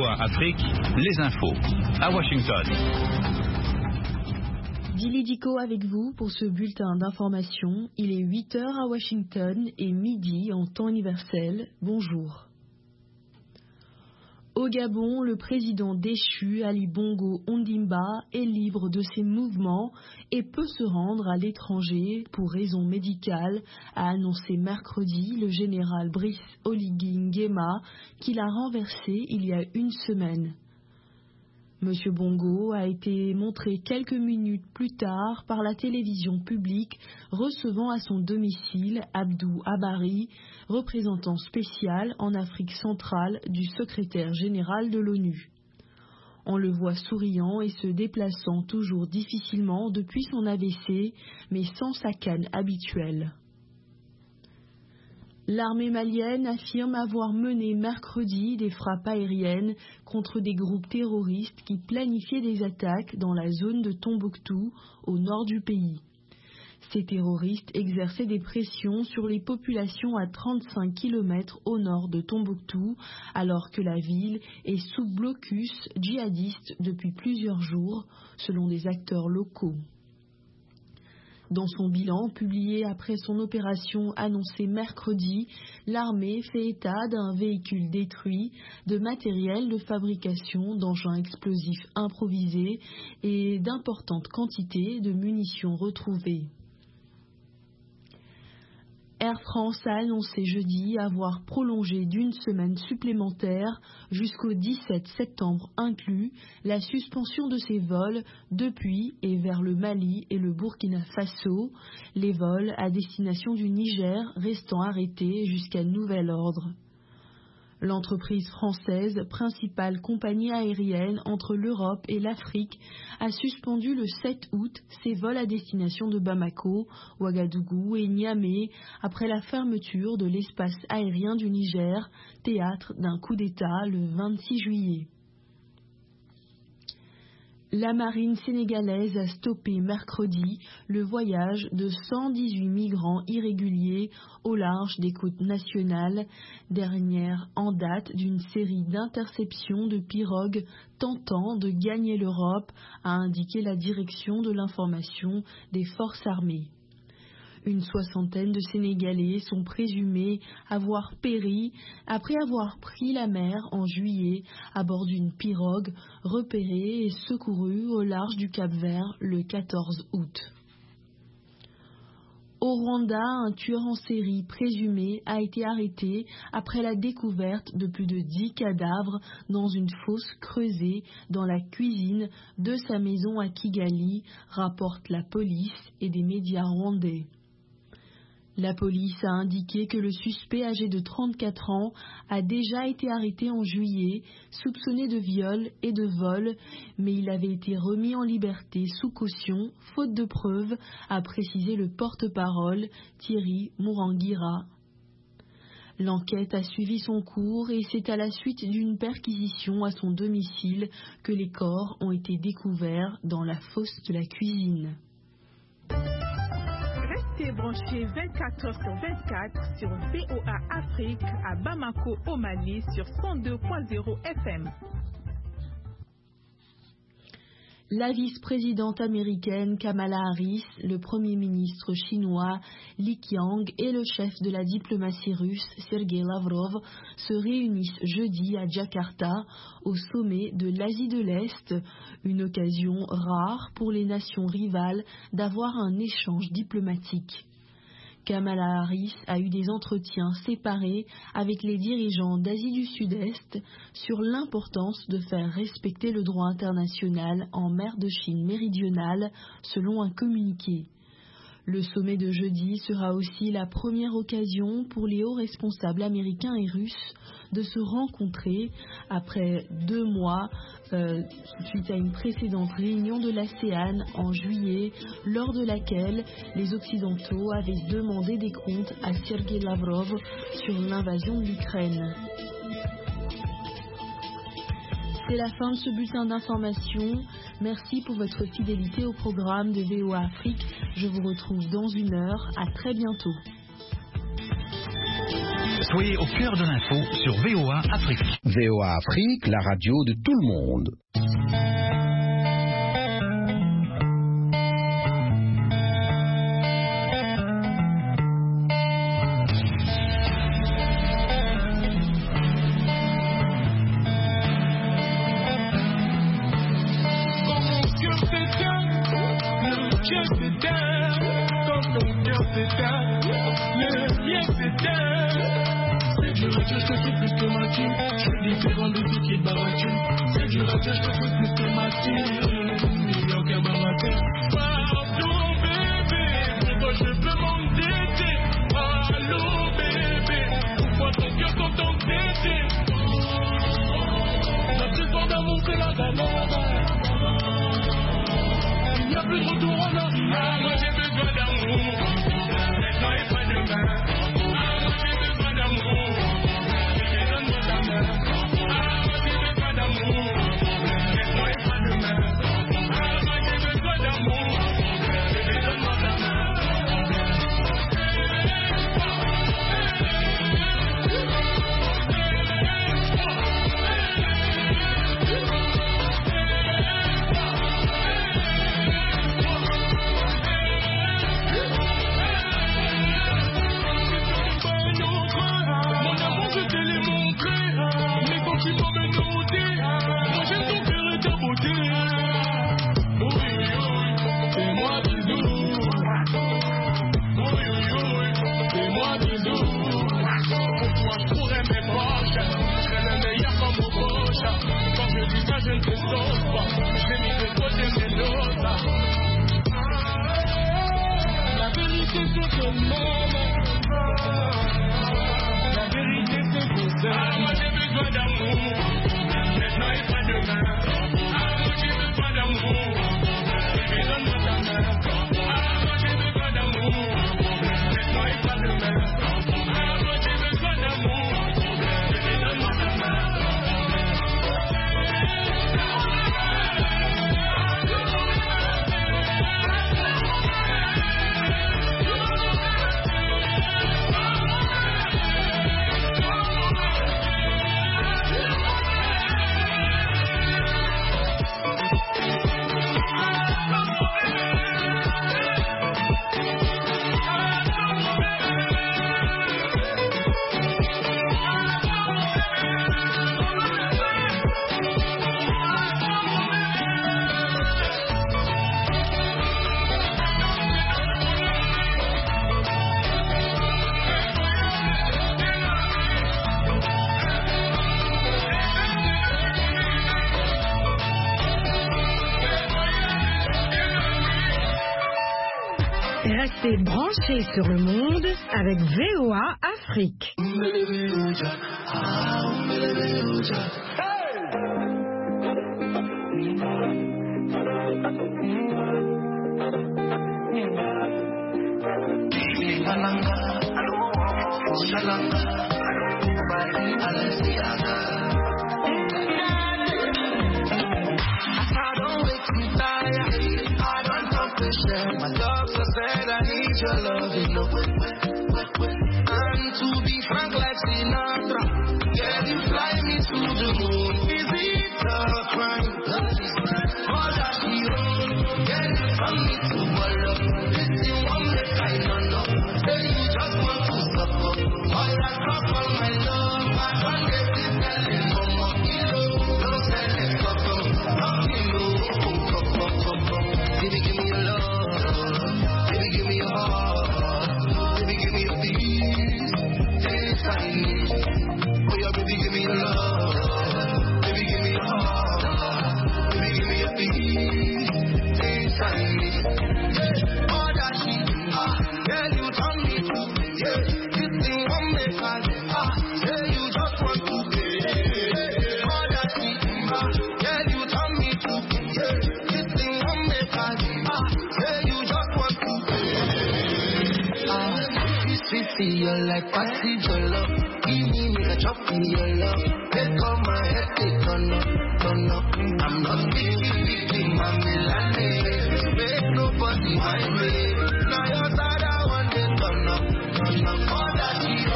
VOA Afrique, les infos. À Washington. Dili Diko avec vous pour ce bulletin d'information. Il est 8h à Washington et midi en temps universel. Bonjour. Au Gabon, le président déchu Ali Bongo Ondimba est libre de ses mouvements et peut se rendre à l'étranger pour raisons médicales, a annoncé mercredi le général Brice Oligui Nguema, qu'il a renversé il y a une semaine. Monsieur Bongo a été montré quelques minutes plus tard par la télévision publique recevant à son domicile Abdou Abari, représentant spécial en Afrique centrale du secrétaire général de l'ONU. On le voit souriant et se déplaçant toujours difficilement depuis son AVC, mais sans sa canne habituelle. L'armée malienne affirme avoir mené mercredi des frappes aériennes contre des groupes terroristes qui planifiaient des attaques dans la zone de Tombouctou, au nord du pays. Ces terroristes exerçaient des pressions sur les populations à 35 km au nord de Tombouctou, alors que la ville est sous blocus djihadiste depuis plusieurs jours, selon des acteurs locaux. Dans son bilan publié après son opération annoncée mercredi, l'armée fait état d'un véhicule détruit, de matériel de fabrication d'engins explosifs improvisés et d'importantes quantités de munitions retrouvées. Air France a annoncé jeudi avoir prolongé d'une semaine supplémentaire jusqu'au 17 septembre inclus la suspension de ses vols depuis et vers le Mali et le Burkina Faso, les vols à destination du Niger restant arrêtés jusqu'à nouvel ordre. L'entreprise française, principale compagnie aérienne entre l'Europe et l'Afrique, a suspendu le 7 août ses vols à destination de Bamako, Ouagadougou et Niamey après la fermeture de l'espace aérien du Niger, théâtre d'un coup d'État le 26 juillet. La marine sénégalaise a stoppé mercredi le voyage de 118 migrants irréguliers au large des côtes nationales, dernière en date d'une série d'interceptions de pirogues tentant de gagner l'Europe, a indiqué la direction de l'information des forces armées. Une soixantaine de Sénégalais sont présumés avoir péri après avoir pris la mer en juillet à bord d'une pirogue repérée et secourue au large du Cap-Vert le 14 août. Au Rwanda, un tueur en série présumé a été arrêté après la découverte de plus de 10 cadavres dans une fosse creusée dans la cuisine de sa maison à Kigali, rapportent la police et des médias rwandais. La police a indiqué que le suspect âgé de 34 ans a déjà été arrêté en juillet, soupçonné de viol et de vol, mais il avait été remis en liberté sous caution, faute de preuves, a précisé le porte-parole Thierry Mourangira. L'enquête a suivi son cours et c'est à la suite d'une perquisition à son domicile que les corps ont été découverts dans la fosse de la cuisine. Restez branchés 24 heures sur 24 sur VOA Afrique à Bamako au Mali sur 102.0 FM. La vice-présidente américaine Kamala Harris, le premier ministre chinois Li Qiang et le chef de la diplomatie russe Sergei Lavrov se réunissent jeudi à Jakarta au sommet de l'Asie de l'Est, une occasion rare pour les nations rivales d'avoir un échange diplomatique. Kamala Harris a eu des entretiens séparés avec les dirigeants d'Asie du Sud-Est sur l'importance de faire respecter le droit international en mer de Chine méridionale, selon un communiqué. Le sommet de jeudi sera aussi la première occasion pour les hauts responsables américains et russes de se rencontrer après 2 mois suite à une précédente réunion de l'ASEAN en juillet, lors de laquelle les Occidentaux avaient demandé des comptes à Sergei Lavrov sur l'invasion de l'Ukraine. C'est la fin de ce bulletin d'information. Merci pour votre fidélité au programme de VOA Afrique. Je vous retrouve dans 1 heure. À très bientôt. Soyez au cœur de l'info sur VOA Afrique. VOA Afrique, la radio de tout le monde. Restez branchés sur le monde avec VOA Afrique. My love so sad, I need your love, you know. And to be frank like Sinatra, yeah, you fly me to the moon. Is it a crime? All that she own, yeah, you come me to my love. This you want me, I don't know. Say you just want to suffer. All that talk on my love, I don't get this telling mama. Don't send it, suffer. Nothing low, Give me your love, baby, give me your heart, baby, give me your peace, inside me. Oh yeah, baby, give me your love, baby, give me your heart, baby, give me your peace, inside me. All that shit, yeah, you turn me to, yeah, this thing won't make us, yeah, you just want to pay. All that shit, yeah, you turn me to, yeah, this thing won't make us. Feel like party jollo, give me a chop in your love. Take all my head, take on up. I'm not speaking, my Milanese. Make nobody my way. Now your side, I want to turn up. All that